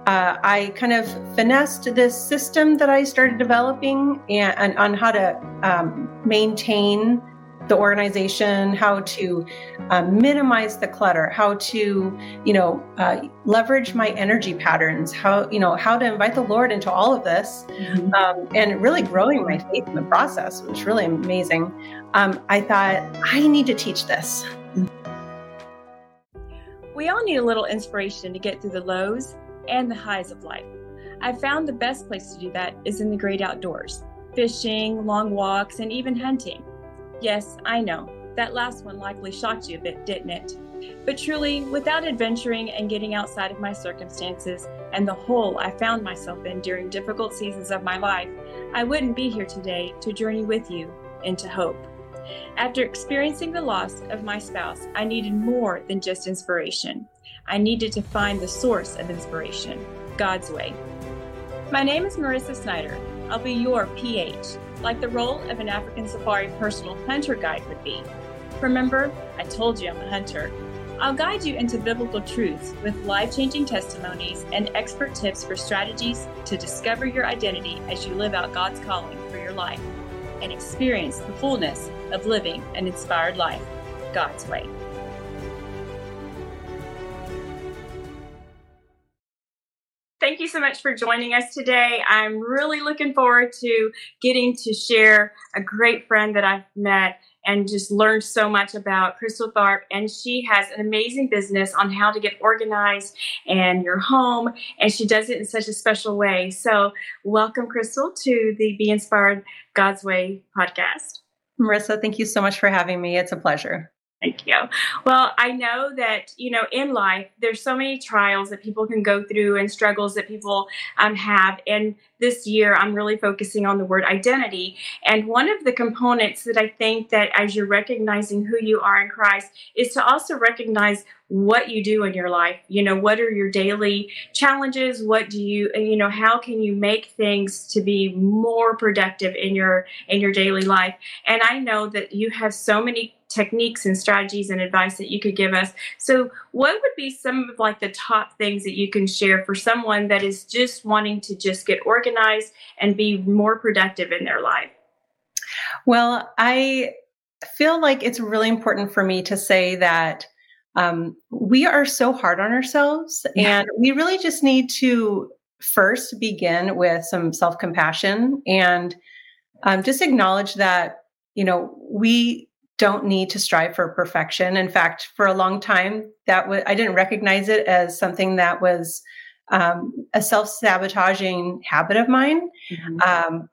I kind of finessed this system that I started developing and on how to maintain the organization, how to minimize the clutter, how to, leverage my energy patterns, how to invite the Lord into all of this, and really growing my faith in the process, which was really amazing. I thought, I need to teach this. We all need a little inspiration to get through the lows and the highs of life. I found the best place to do that is in the great outdoors, fishing, long walks, and even hunting. Yes, I know, that last one likely shocked you a bit, didn't it? But truly, without adventuring and getting outside of my circumstances and the hole I found myself in during difficult seasons of my life, I wouldn't be here today to journey with you into hope. After experiencing the loss of my spouse, I needed more than just inspiration. I needed to find the source of inspiration, God's way. My name is Marissa Snyder. I'll be your PH, like the role of an African safari personal hunter guide would be. Remember, I told you I'm a hunter. I'll guide you into biblical truths with life-changing testimonies and expert tips for strategies to discover your identity as you live out God's calling for your life and experience the fullness of living an inspired life, God's way. Thank you so much for joining us today. I'm really looking forward to getting to share a great friend that I've met and just learned so much about, Crystal Tharp. And she has an amazing business on how to get organized and your home. And she does it in such a special way. So welcome, Crystal, to the Be Inspired God's Way podcast. Marissa, thank you so much for having me. It's a pleasure. Thank you. Well, I know that, in life, there's so many trials that people can go through and struggles that people have. And this year, I'm really focusing on the word identity. And one of the components that I think that as you're recognizing who you are in Christ is to also recognize what you do in your life. What are your daily challenges? What do you, how can you make things to be more productive in your daily life? And I know that you have so many techniques and strategies and advice that you could give us. So what would be some of the top things that you can share for someone that is just wanting to just get organized and be more productive in their life? Well, I feel like it's really important for me to say that we are so hard on ourselves, and we really just need to first begin with some self-compassion and just acknowledge that, we don't need to strive for perfection. In fact, for a long time, I didn't recognize it as something that was a self-sabotaging habit of mine. I'm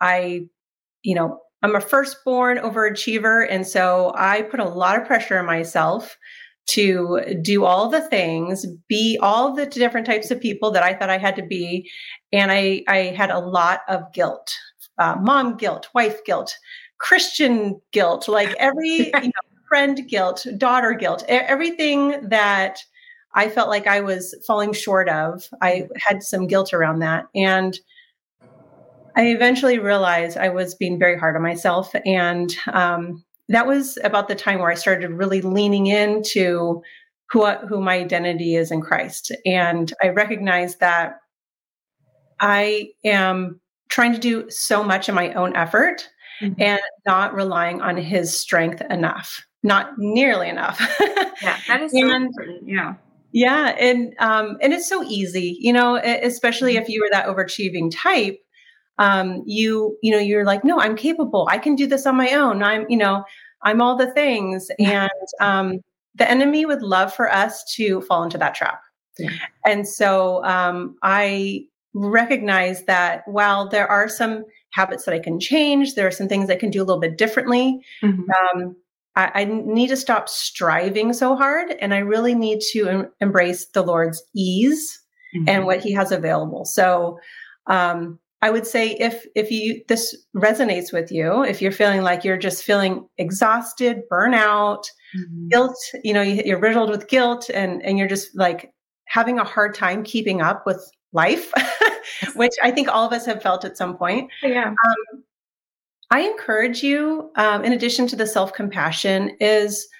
a firstborn overachiever, and so I put a lot of pressure on myself to do all the things, be all the different types of people that I thought I had to be, and I had a lot of guilt, mom guilt, wife guilt, Christian guilt, like every friend guilt, daughter guilt, everything that I felt like I was falling short of. I had some guilt around that. And I eventually realized I was being very hard on myself. And that was about the time where I started really leaning into who my identity is in Christ. And I recognized that I am trying to do so much in my own effort and not relying on his strength enough, not nearly enough. Yeah, that is so important. Yeah. Yeah. And it's so easy, especially if you were that overachieving type, you're like, no, I'm capable. I can do this on my own. I'm all the things. And the enemy would love for us to fall into that trap. Yeah. And so I recognize that while there are some habits that I can change, there are some things I can do a little bit differently. I need to stop striving so hard, and I really need to embrace the Lord's ease and what He has available. So I would say if this resonates with you, if you're feeling like you're just feeling exhausted, burnout, guilt, you're riddled with guilt, and you're just like having a hard time keeping up with life, which I think all of us have felt at some point. Yeah. I encourage you, in addition to the self-compassion, is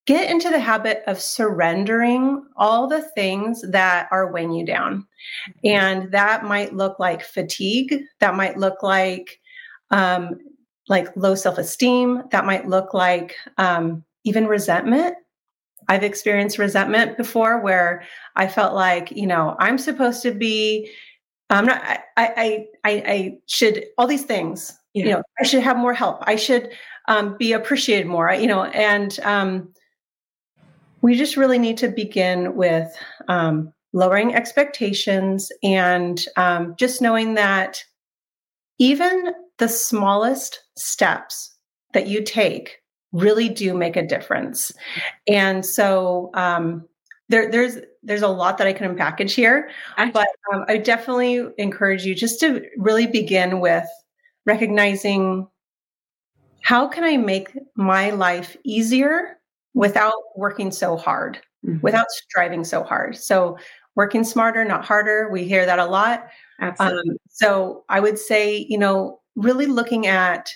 get into the habit of surrendering all the things that are weighing you down. And that might look like fatigue. That might look like low self-esteem. That might look like even resentment. I've experienced resentment before where I felt like, I'm supposed to be, I'm not, I should, all these things, I should have more help. I should be appreciated more, and we just really need to begin with lowering expectations and just knowing that even the smallest steps that you take really do make a difference. And so there's a lot that I can unpackage here, but I definitely encourage you just to really begin with recognizing, how can I make my life easier without working so hard, without striving so hard? So working smarter, not harder. We hear that a lot. Absolutely. So I would say, really looking at,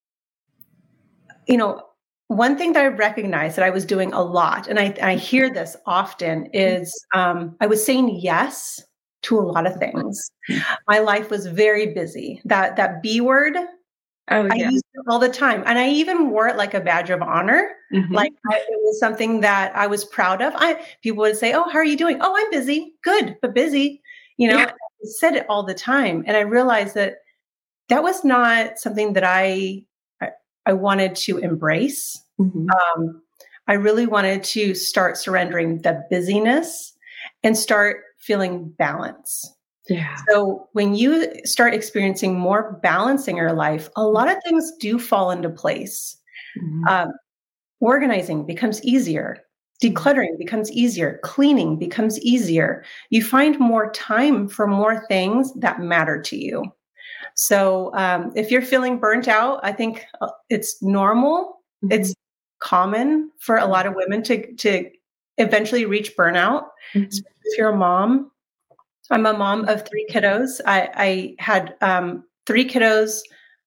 one thing that I recognized that I was doing a lot, and I hear this often, is I was saying yes to a lot of things. My life was very busy. That B word, I used it all the time. And I even wore it like a badge of honor. Like it was something that I was proud of. People would say, "Oh, how are you doing?" "Oh, I'm busy." "Good, but busy." I said it all the time. And I realized that was not something that I wanted to embrace. I really wanted to start surrendering the busyness and start feeling balance. Yeah. So when you start experiencing more balance in your life, a lot of things do fall into place. Organizing becomes easier. Decluttering becomes easier. Cleaning becomes easier. You find more time for more things that matter to you. So if you're feeling burnt out, I think it's normal. It's common for a lot of women to eventually reach burnout, especially if you're a mom. I'm a mom of 3 kiddos. I had 3 kiddos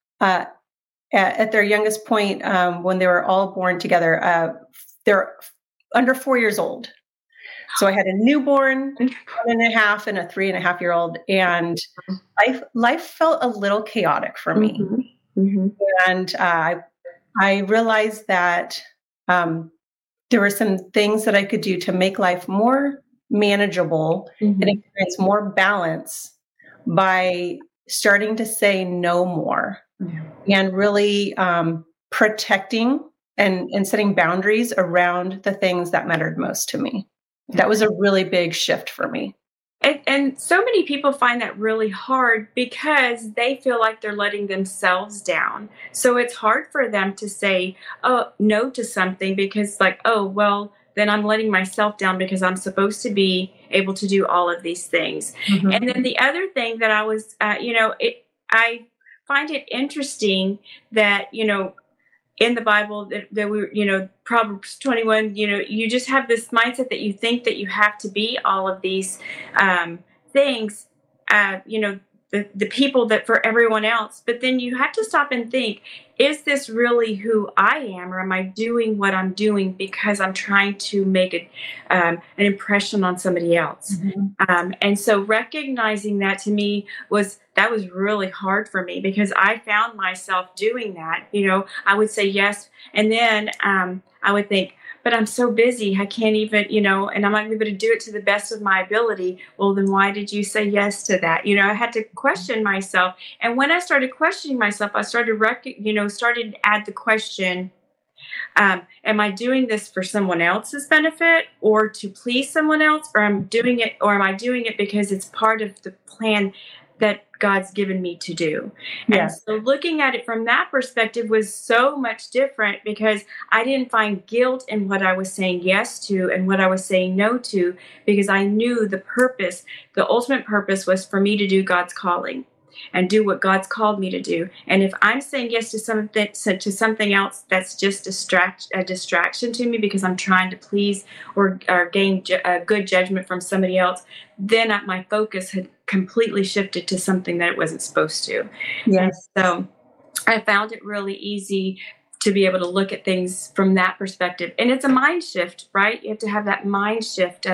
at their youngest point when they were all born together. They're under 4 years old. So I had a newborn, 1.5, and a 3.5-year-old, and life felt a little chaotic for me. And I realized that there were some things that I could do to make life more manageable and experience more balance by starting to say no more and really protecting and setting boundaries around the things that mattered most to me. That was a really big shift for me. And so many people find that really hard because they feel like they're letting themselves down. So it's hard for them to say no to something because then I'm letting myself down because I'm supposed to be able to do all of these things. And then the other thing that I was, I find it interesting that, in the Bible that we, Proverbs 21, you just have this mindset that you think that you have to be all of these things, the people that for everyone else. But then you have to stop and think, is this really who I am? Or am I doing what I'm doing because I'm trying to make an impression on somebody else? And so recognizing that to me was really hard for me because I found myself doing that. I would say yes. And then I would think, but I'm so busy. I can't even, and I'm not able to do it to the best of my ability. Well, then why did you say yes to that? I had to question myself. And when I started questioning myself, I started started to add the question, am I doing this for someone else's benefit or to please someone else? Or am I doing it because it's part of the plan that God's given me to do? Yes. And so looking at it from that perspective was so much different because I didn't find guilt in what I was saying yes to and what I was saying no to, because I knew the ultimate purpose was for me to do God's calling and do what God's called me to do. And if I'm saying yes to something else that's just a distraction to me because I'm trying to please or gain a good judgment from somebody else, then my focus had completely shifted to something that it wasn't supposed to. Yes. And so I found it really easy to be able to look at things from that perspective. And it's a mind shift, right? You have to have that mind shift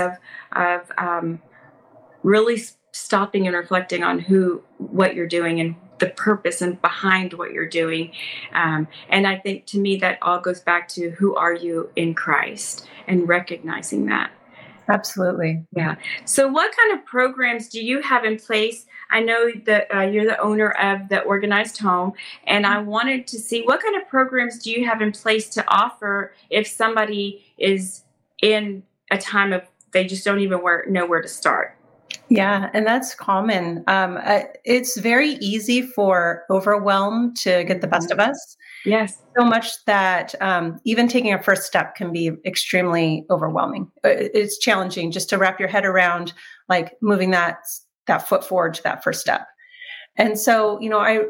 of really stopping and reflecting on what you're doing and the purpose and behind what you're doing. And I think to me that all goes back to who are you in Christ and recognizing that. Absolutely. Yeah. So what kind of programs do you have in place? I know that you're the owner of the Organized Home, and I wanted to see what kind of programs do you have in place to offer if somebody is in a time of they just don't even know where to start. Yeah, and that's common. It's very easy for overwhelm to get the best of us. Yes. So much that even taking a first step can be extremely overwhelming. It's challenging just to wrap your head around like moving that foot forward to that first step. And so,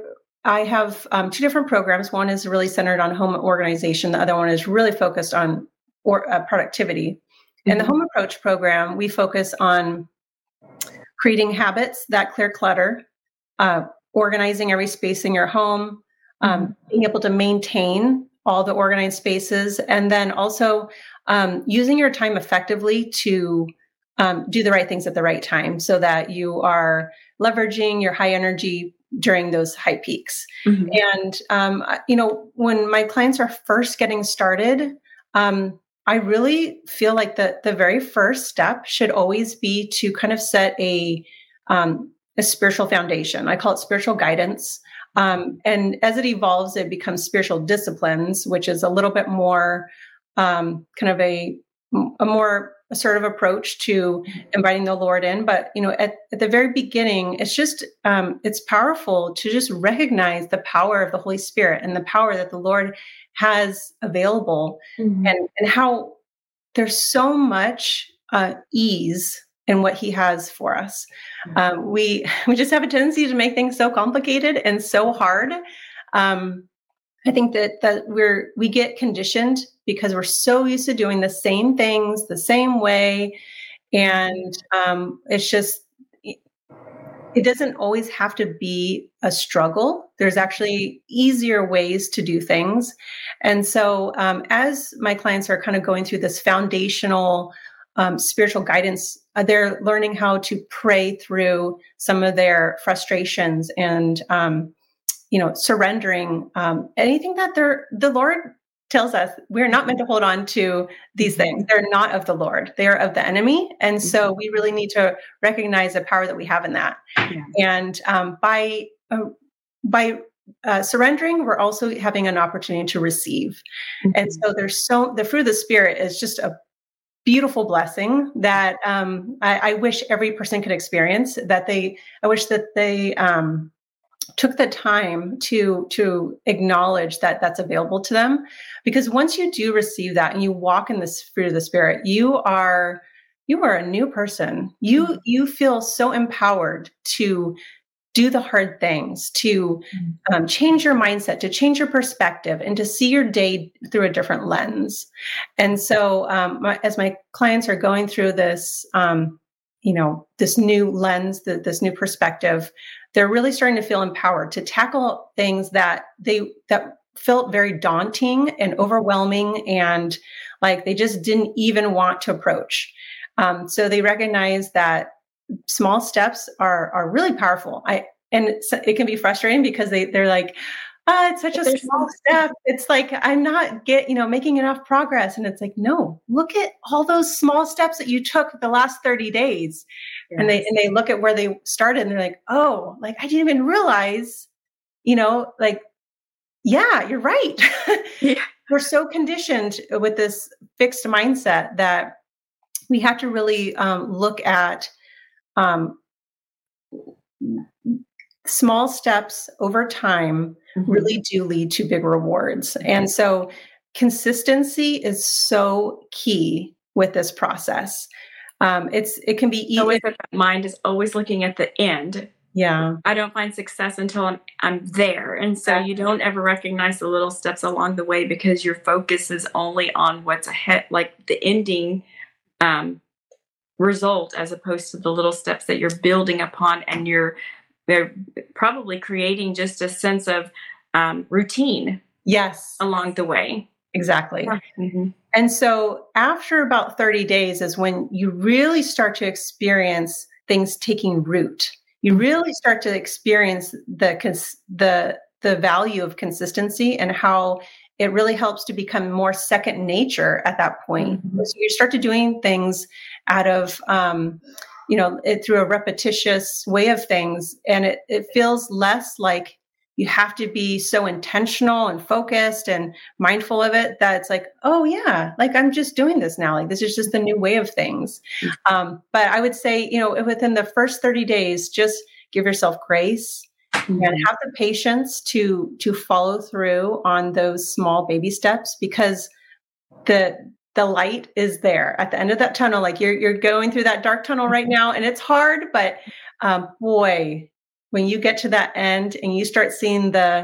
I have two different programs. One is really centered on home organization. The other one is really focused on productivity. In the Home Approach program, we focus on creating habits that clear clutter, organizing every space in your home, being able to maintain all the organized spaces, and then also using your time effectively to do the right things at the right time so that you are leveraging your high energy during those high peaks. And, when my clients are first getting started, I really feel like the very first step should always be to kind of set a spiritual foundation. I call it spiritual guidance. And as it evolves, it becomes spiritual disciplines, which is a little bit more kind of a more assertive approach to inviting the Lord in. But, at the very beginning, it's just, it's powerful to just recognize the power of the Holy Spirit and the power that the Lord has available and how there's so much ease in what he has for us. We just have a tendency to make things so complicated and so hard. I think that we get conditioned because we're so used to doing the same things the same way. And it's just, it doesn't always have to be a struggle. There's actually easier ways to do things. And so as my clients are kind of going through this foundational spiritual guidance, they're learning how to pray through some of their frustrations and, surrendering anything that the Lord tells us we're not meant to hold on to these things. They're not of the Lord. They are of the enemy. And so we really need to recognize the power that we have in that. Yeah. And by surrendering, we're also having an opportunity to receive. And so the fruit of the Spirit is just a beautiful blessing that I wish every person could experience. I wish that they took the time to acknowledge that that's available to them, because once you do receive that and you walk in this fruit of the Spirit, you are a new person. You feel so empowered to do the hard things, to change your mindset, to change your perspective, and to see your day through a different lens. And so as my clients are going through this, this new lens, this new perspective, they're really starting to feel empowered to tackle things that felt very daunting and overwhelming, and like they just didn't even want to approach. So they recognize that small steps are really powerful. It can be frustrating because they're like, it's such a small step. It's like, I'm not making enough progress. And it's like, no, look at all those small steps that you took the last 30 days. Yes. And they look at where they started and they're like, oh, like I didn't even realize, yeah, you're right. Yeah. We're so conditioned with this fixed mindset that we have to really look at small steps over time really do lead to big rewards. And so consistency is so key with this process. It can be always that mind is always looking at the end. Yeah. I don't find success until I'm there. And so you don't ever recognize the little steps along the way because your focus is only on what's ahead, like the ending result, as opposed to the little steps that you're building upon, and they're probably creating just a sense of routine Yes, along the way. exactly. Yeah. Mm-hmm. And so after about 30 days is when you really start to experience things taking root. You really start to experience the value of consistency and how it really helps to become more second nature at that point. Mm-hmm. So you start to doing things out of through a repetitious way of things, and it feels less like you have to be so intentional and focused and mindful of it, that it's like, oh yeah, like I'm just doing this now. Like this is just the new way of things. But I would say, within the first 30 days, just give yourself grace and have the patience to follow through on those small baby steps, because the light is there at the end of that tunnel. Like you're going through that dark tunnel right now, and it's hard, but boy, when you get to that end and you start seeing the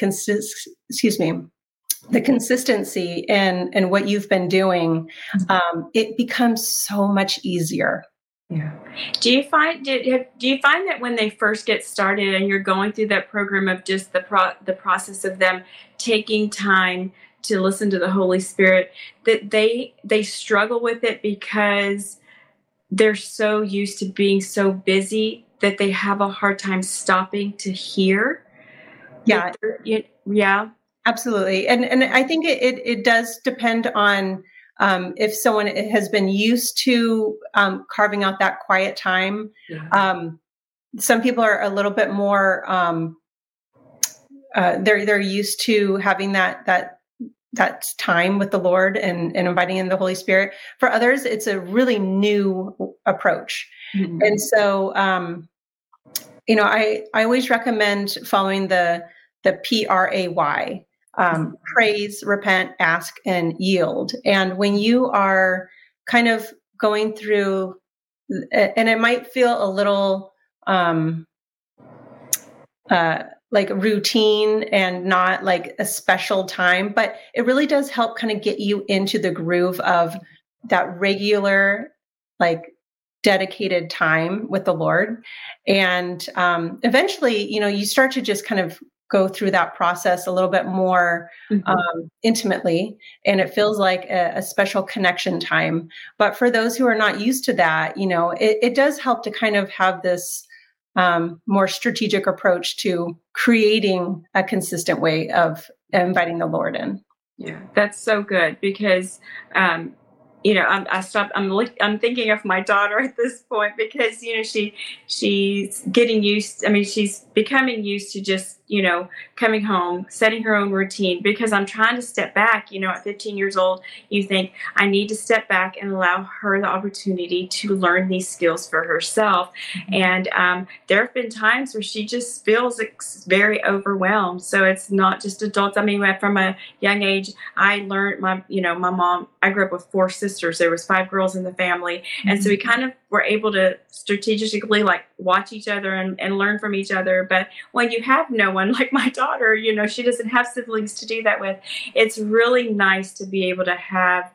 consistency in what you've been doing, it becomes so much easier. Yeah. Do you find that when they first get started and you're going through that program of just the process of them taking time to listen to the Holy Spirit, that they struggle with it because they're so used to being so busy that they have a hard time stopping to hear? Yeah. Yeah. Absolutely. And I think it does depend on if someone has been used to carving out that quiet time. Yeah. Some people are a little bit more, they're used to having that time with the Lord and inviting in the Holy Spirit. For others, it's a really new approach. Mm-hmm. And so, I always recommend following the PRAY. Praise, repent, ask, and yield. And when you are kind of going through, and it might feel a little like routine and not like a special time, but it really does help kind of get you into the groove of that regular, like dedicated time with the Lord. And eventually, you start to just kind of go through that process a little bit more intimately, and it feels like a special connection time. But for those who are not used to that, it does help to kind of have this more strategic approach to creating a consistent way of inviting the Lord in. Yeah, that's so good, because I'm thinking of my daughter at this point, because she's getting used. I mean, she's becoming used to just coming home, setting her own routine. Because I'm trying to step back. At 15 years old, you think I need to step back and allow her the opportunity to learn these skills for herself. Mm-hmm. And there have been times where she just feels very overwhelmed. So it's not just adults. I mean, from a young age, I learned my mom. I grew up with 4 sisters. There was 5 girls in the family. Mm-hmm. And so we kind of were able to strategically watch each other and learn from each other. But when you have no one, like my daughter, she doesn't have siblings to do that with, it's really nice to be able to have,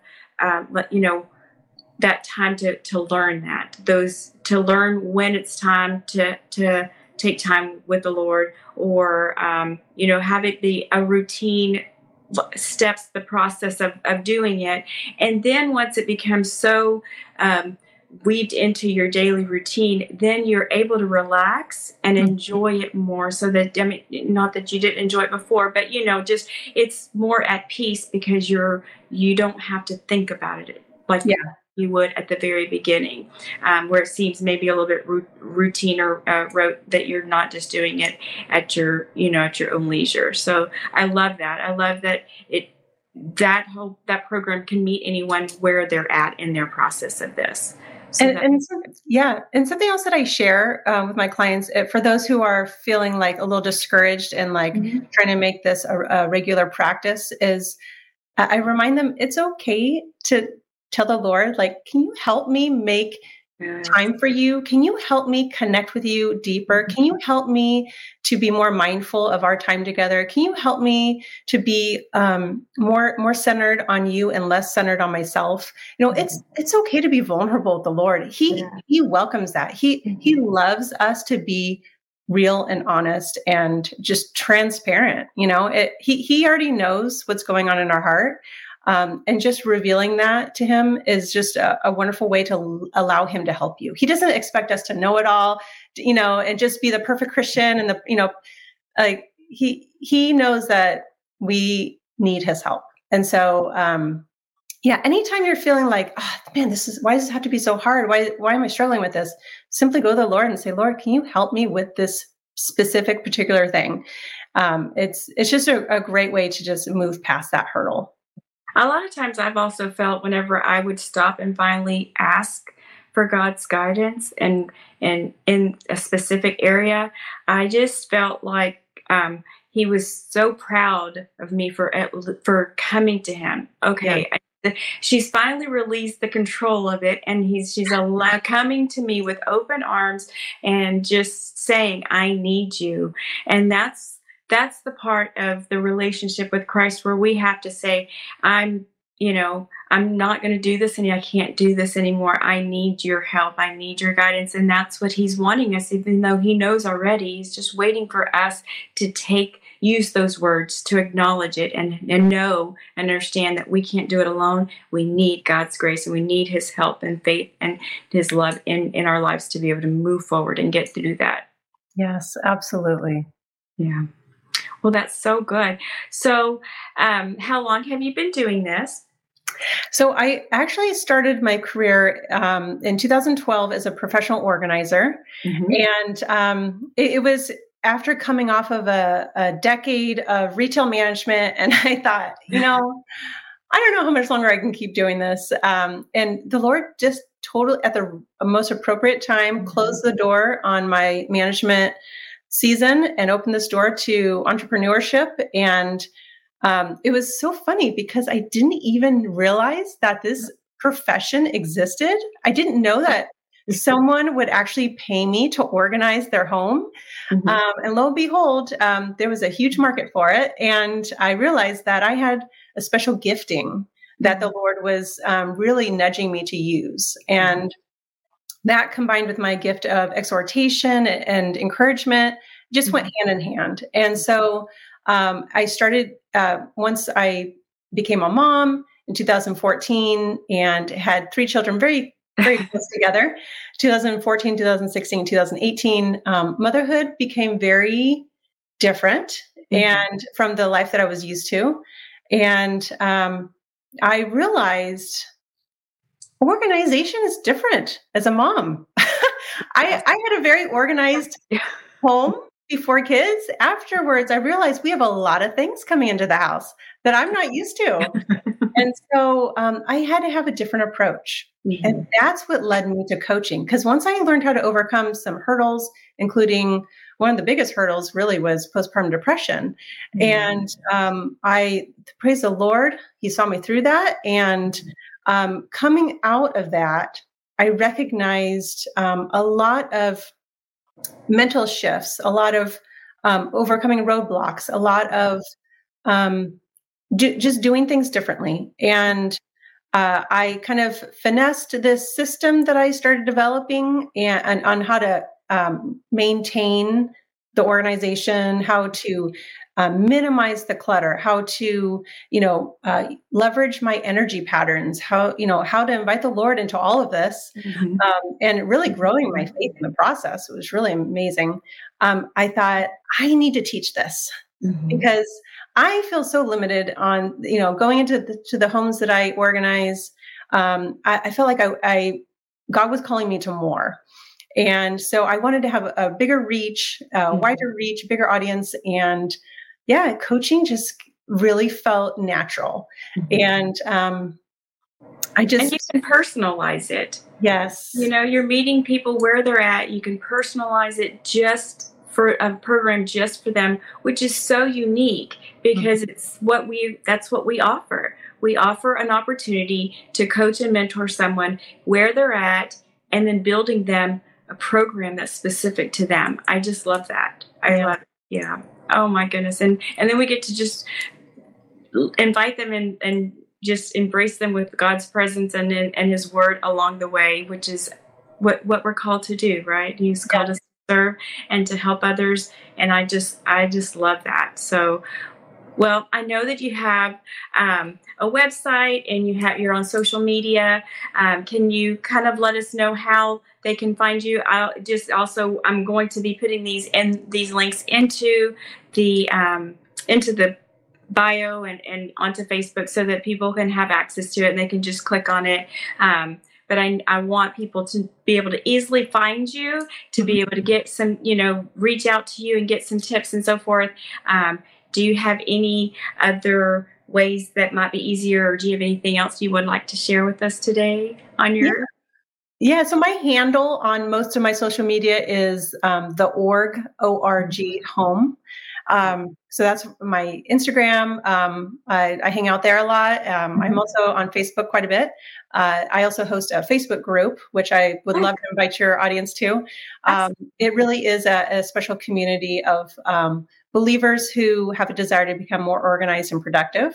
that time to learn to learn when it's time to take time with the Lord, or, have it be a routine steps, the process of doing it. And then once it becomes so weaved into your daily routine, then you're able to relax and enjoy it more. So that, not that you didn't enjoy it before, but just it's more at peace, because you don't have to think about it like you would at the very beginning, where it seems maybe a little bit routine or rote, that you're not just doing it at your own leisure. So I love that. I love that that program can meet anyone where they're at in their process of this. So and something else that I share with my clients, for those who are feeling like a little discouraged and trying to make this a regular practice, is I remind them it's okay to tell the Lord, can you help me make time for you? Can you help me connect with you deeper? Can you help me to be more mindful of our time together? Can you help me to be more centered on you and less centered on myself? It's okay to be vulnerable with the Lord. He welcomes that. He loves us to be real and honest and just transparent. He already knows what's going on in our heart. And just revealing that to him is just a wonderful way to allow him to help you. He doesn't expect us to know it all, and just be the perfect Christian and like he knows that we need his help. And so, anytime you're feeling like, oh man, why does this have to be so hard? Why am I struggling with this? Simply go to the Lord and say, Lord, can you help me with this specific particular thing? It's just a great way to just move past that hurdle. A lot of times I've also felt whenever I would stop and finally ask for God's guidance and in a specific area, I just felt like he was so proud of me for coming to him. Okay. Yeah. She's finally released the control of it, and she's coming to me with open arms and just saying, I need you. And that's the part of the relationship with Christ where we have to say, I'm not going to do this I can't do this anymore. I need your help. I need your guidance. And that's what he's wanting us, even though he knows already. He's just waiting for us to use those words to acknowledge it and know and understand that we can't do it alone. We need God's grace, and we need his help and faith and his love in our lives to be able to move forward and get through that. Yes, absolutely. Yeah. Well, that's so good. So how long have you been doing this? So I actually started my career in 2012 as a professional organizer. Mm-hmm. And it was after coming off of a decade of retail management. And I thought, I don't know how much longer I can keep doing this. And the Lord just totally, at the most appropriate time, closed the door on my management season and opened this door to entrepreneurship. And it was so funny because I didn't even realize that this profession existed. I didn't know that someone would actually pay me to organize their home. Mm-hmm. And lo and behold, there was a huge market for it. And I realized that I had a special gifting that the Lord was really nudging me to use. And that combined with my gift of exhortation and encouragement just went hand in hand. And so I started, once I became a mom in 2014 and had 3 children very, very close together, 2014, 2016, 2018, motherhood became very different and from the life that I was used to. And I realized organization is different as a mom. I had a very organized home before kids. Afterwards, I realized we have a lot of things coming into the house that I'm not used to. And so I had to have a different approach. Mm-hmm. And that's what led me to coaching. Because once I learned how to overcome some hurdles, including one of the biggest hurdles really was postpartum depression. Mm-hmm. And I praise the Lord, he saw me through that. And coming out of that, I recognized a lot of mental shifts, a lot of overcoming roadblocks, a lot of just doing things differently. And I kind of finessed this system that I started developing and on how to maintain the organization, how to minimize the clutter, how to, leverage my energy patterns, how to invite the Lord into all of this, and really growing my faith in the process. It was really amazing. I thought I need to teach this because I feel so limited on, going into the homes that I organize. I felt like God was calling me to more. And so I wanted to have a bigger reach, wider reach, bigger audience. And coaching just really felt natural. And and you can personalize it. Yes. You're meeting people where they're at. You can personalize it just for a program just for them, which is so unique because that's what we offer. We offer an opportunity to coach and mentor someone where they're at and then building them a program that's specific to them. I just love that. I love it. Yeah. Oh my goodness. And then we get to just invite them and just embrace them with God's presence and his word along the way, which is what we're called to do, right? He's called us to serve and to help others. And I just love that. So, well, I know that you have a website and you're on social media. Can you kind of let us know how they can find you? I'm going to be putting these links into the bio and onto Facebook so that people can have access to it and they can just click on it. But I want people to be able to easily find you, to be able to get some, reach out to you and get some tips and so forth. Do you have any other ways that might be easier, or do you have anything else you would like to share with us today on your... Yeah, so my handle on most of my social media is the org, O-R-G, home. So that's my Instagram. I hang out there a lot. I'm also on Facebook quite a bit. I also host a Facebook group, which I would love to invite your audience to. It really is a special community of believers who have a desire to become more organized and productive.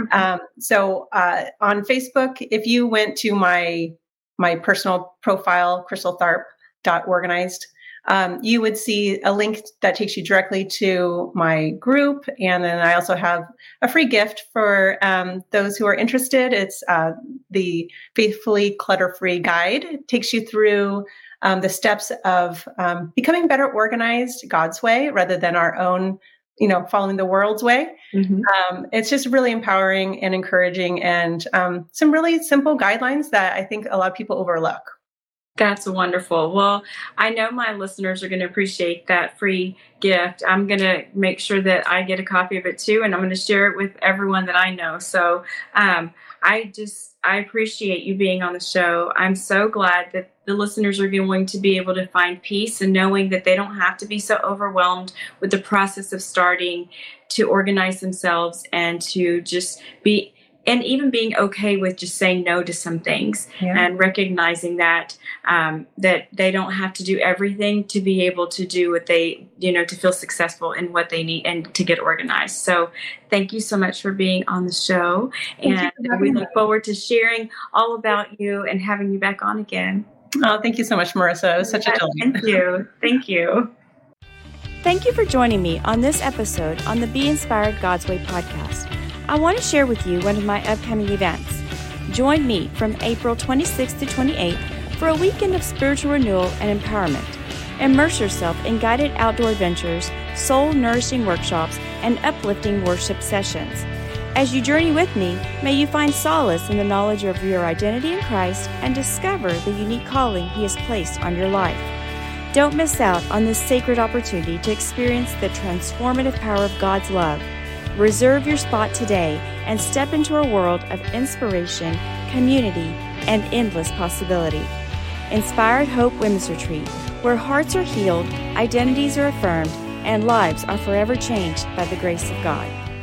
So on Facebook, if you went to my personal profile, crystaltharp.organized, you would see a link that takes you directly to my group. And then I also have a free gift for those who are interested. It's the Faithfully Clutter-Free Guide. It takes you through the steps of becoming better organized God's way rather than our own, following the world's way. It's just really empowering and encouraging, and some really simple guidelines that I think a lot of people overlook. That's wonderful. Well, I know my listeners are going to appreciate that free gift. I'm going to make sure that I get a copy of it too, and I'm going to share it with everyone that I know. So I appreciate you being on the show. I'm so glad that the listeners are going to be able to find peace and knowing that they don't have to be so overwhelmed with the process of starting to organize themselves and to just be, and even being okay with just saying no to some things and recognizing that that they don't have to do everything to be able to do what they, to feel successful in what they need and to get organized. So thank you so much for being on the show. And we look forward to sharing all about you and having you back on again. Oh, thank you so much, Marissa. It was such a delight. Thank you. Thank you. Thank you for joining me on this episode on the Be Inspired God's Way podcast. I want to share with you one of my upcoming events. Join me from April 26th to 28th for a weekend of spiritual renewal and empowerment. Immerse yourself in guided outdoor adventures, soul-nourishing workshops, and uplifting worship sessions. As you journey with me, may you find solace in the knowledge of your identity in Christ and discover the unique calling He has placed on your life. Don't miss out on this sacred opportunity to experience the transformative power of God's love. Reserve your spot today and step into a world of inspiration, community, and endless possibility. Inspired Hope Women's Retreat, where hearts are healed, identities are affirmed, and lives are forever changed by the grace of God.